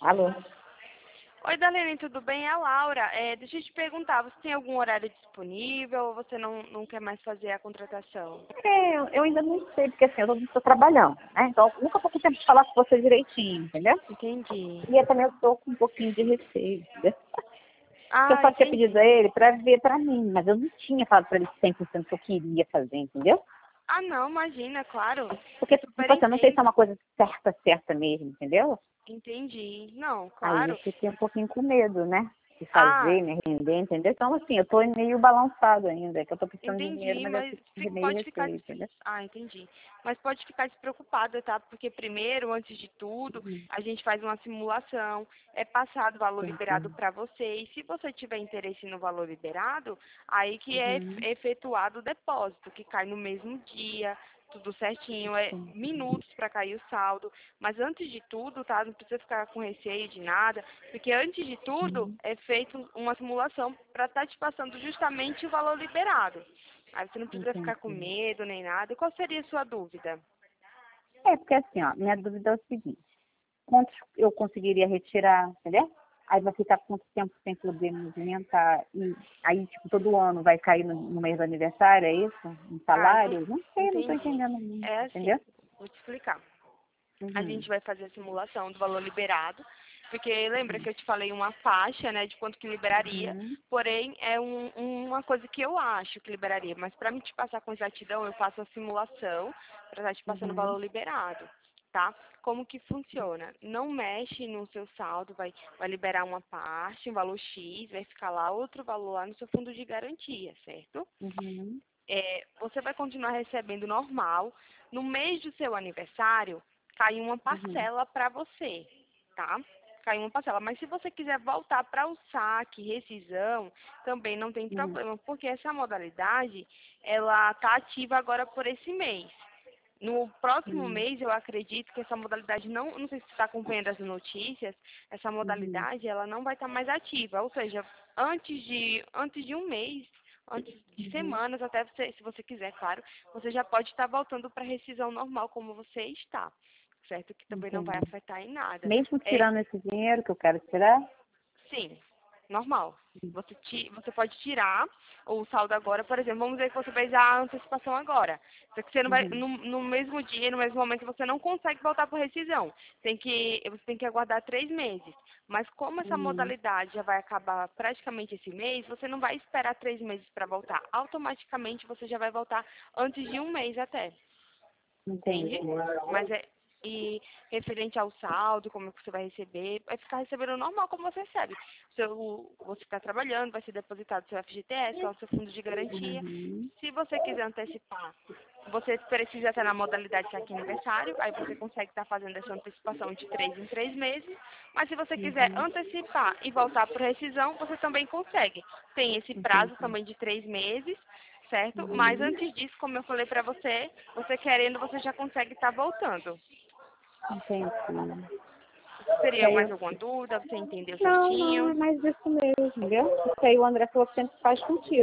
Alô? Oi, Darlene, tudo bem? É a Laura. Deixa eu te perguntar, você tem algum horário disponível ou você não quer mais fazer a contratação? Eu ainda não sei, porque assim, eu estou trabalhando, né? Então, nunca vou ter tempo de falar com você direitinho, entendeu? Entendi. E eu também estou com um pouquinho de receio, entendeu? Porque eu Ah, só tinha pedido entendi. a ele para ver para mim, mas eu não tinha falado para ele 100% que eu queria fazer, entendeu? Ah, não, imagina, claro. Porque, Eu tipo super assim, eu não sei se é entendo. uma coisa certa mesmo, entendeu? Entendi. Não, Aí eu claro. fiquei um pouquinho com medo, né? De Ah, fazer, me render, entendeu? Então, assim, eu tô meio balançado ainda, que eu tô precisando de dinheiro, entendi, mas eu mas fico de meio pode ficar. receio, entendeu? Ah, entendi. Mas pode ficar despreocupada, tá? Porque primeiro, antes de tudo, Uhum. a gente faz uma simulação, é passado o valor liberado Entendi. para você. E se você tiver interesse no valor liberado, aí que é Uhum. efetuado o depósito, que cai no mesmo dia, tudo certinho, é Sim. minutos para cair o saldo. Mas antes de tudo, tá? Não precisa ficar com receio de nada, porque antes de tudo Uhum. é feito uma simulação para estar te passando justamente o valor liberado. Aí você não precisa ficar com Entendi. medo nem nada. E qual seria a sua dúvida? É, porque assim, ó, minha dúvida é o seguinte, quantos eu conseguiria retirar, entendeu? Aí vai ficar quanto tempo sem poder movimentar? E aí, tipo, todo ano vai cair no mês do aniversário, é isso? Um Ah, salário? Não sei, não tô entendi. entendendo muito, É assim, entendeu? vou te explicar. A gente Uhum. vai fazer a simulação do valor liberado, porque lembra Uhum. que eu te falei uma faixa, né, de quanto que liberaria, Uhum. porém é uma coisa que eu acho que liberaria, mas para me te passar com exatidão, eu faço a simulação para estar te passando o Uhum. valor liberado, tá? Como que funciona? Não mexe no seu saldo, vai liberar uma parte, um valor X, vai ficar lá outro valor lá no seu fundo de garantia, certo? Uhum. Você vai continuar recebendo normal. No mês do seu aniversário, cai uma Uhum. parcela para você, tá? Cai uma parcela. Mas se você quiser voltar para o saque, rescisão, também não tem Uhum. problema, porque essa modalidade, ela está ativa agora por esse mês. No próximo Uhum. mês, eu acredito que essa modalidade não sei se você está acompanhando as notícias, essa Uhum. modalidade, ela não vai estar mais ativa. Ou seja, antes de um mês, antes de Uhum. semanas, até você, se você quiser, claro, você já pode estar voltando para a rescisão normal como você está, certo? Que também não vai Entendi. afetar em nada. Mesmo É, tirando esse dinheiro que eu quero tirar? sim, normal. Você pode tirar o saldo agora, por exemplo, vamos dizer que você fez a antecipação agora. Só que você não vai, Uhum. no mesmo dia, no mesmo momento, você não consegue voltar por rescisão. Você tem que aguardar 3 meses. Mas como essa Uhum. modalidade já vai acabar praticamente esse mês, você não vai esperar 3 meses para voltar. Automaticamente você já vai voltar antes de um mês até. Entendi. Entende? Mas e referente ao saldo, como é que você vai receber, vai ficar recebendo normal como você recebe. Você está trabalhando, vai ser depositado seu FGTS, lá o seu fundo de garantia. Uhum. Se você quiser antecipar, você precisa estar na modalidade saque aniversário, aí você consegue estar fazendo essa antecipação de 3 em 3 meses. Mas se você quiser Uhum. antecipar e voltar por rescisão, você também consegue. Tem esse prazo Entendi. também de 3 meses, certo? Mas Uhum. antes disso, como eu falei pra você, você querendo, você já consegue estar voltando. Entendi. Que Teria aí mais eu... alguma dúvida? Você entendeu Não, não, é certinho? mais isso mesmo, entendeu? Isso aí o André falou que sempre faz contigo,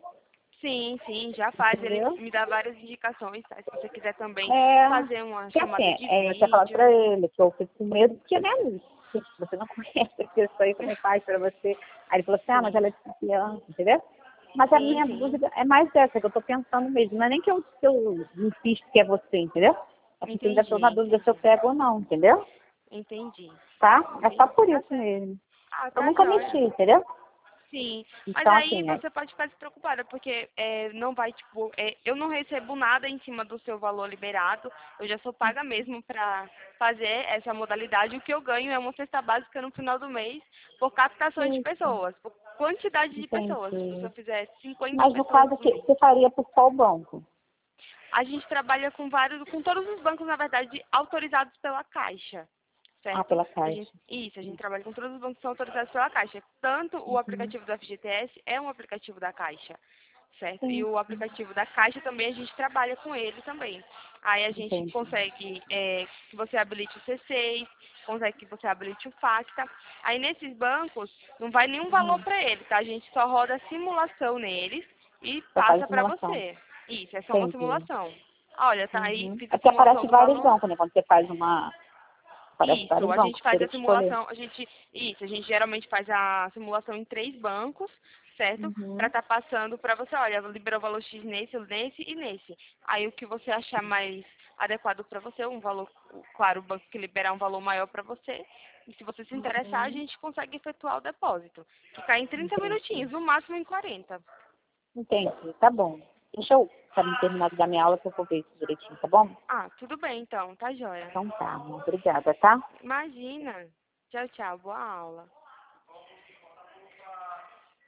Sim, sim, já faz. Ele entendeu? me dá várias indicações, tá? Se você quiser também É, fazer uma que assim, chamada de eu tinha falado vídeo. pra ele que eu fico com medo, porque, né, você não conhece a pessoa aí, como faz pra você. Aí ele falou assim, ah, mas Sim, ela é desconfiança, entendeu? Mas a sim, minha sim. dúvida é mais essa, que eu tô pensando mesmo. Não é nem que eu insisto que é você, entendeu? É porque eu ainda tô na Entendi, dúvida se eu entendi. pego ou não, entendeu? Entendi. Tá? É só Entendi. por Tá isso certo. mesmo. Ah, Eu tá nunca joia. mexi, entendeu? Sim, mas Então, aí assim, você pode ficar despreocupada, porque não vai, tipo, eu não recebo nada em cima do seu valor liberado, eu já sou paga mesmo para fazer essa modalidade, o que eu ganho é uma cesta básica no final do mês por captação de isso, pessoas, por quantidade de pessoas. Tipo, se eu entendi. fizer 50 Mas no pessoas caso por que mês. você faria por qual banco? A gente trabalha com todos os bancos, na verdade, autorizados pela Caixa, Ah, certo? pela Caixa. A gente trabalha com todos os bancos que são autorizados pela Caixa. Tanto o Uhum. aplicativo do FGTS é um aplicativo da Caixa, certo? E Sim, o aplicativo da Caixa também a gente trabalha com ele também. Aí a gente entendi. consegue que você habilite o C6, consegue que você habilite o Facta. Aí nesses bancos não vai nenhum valor Uhum. para ele, tá? A gente só roda a simulação neles e Você faz a passa para simulação. você. Isso, é só uma Entendi. simulação. Olha, tá aí, Uhum. fiz É a porque simulação aparece do vários valor. bancos, né? Quando você faz uma. Parece Isso, vários a bancos, gente faz teria a que escolher. simulação, a gente geralmente faz a simulação em 3 bancos, certo? Para Uhum. estar passando para você, olha, liberou o valor X nesse e nesse. Aí o que você achar mais adequado para você, um valor, claro, o banco que liberar um valor maior para você. E se você se interessar, a Uhum. gente consegue efetuar o depósito. Ficar em 30 Entendi. minutinhos, no máximo em 40. Entendi, tá bom. Deixa eu, para me terminar de dar minha aula, que eu vou ver isso direitinho, tá bom? Ah, tudo bem então, tá joia. Então tá, obrigada, tá? Imagina. Tchau, tchau, boa aula.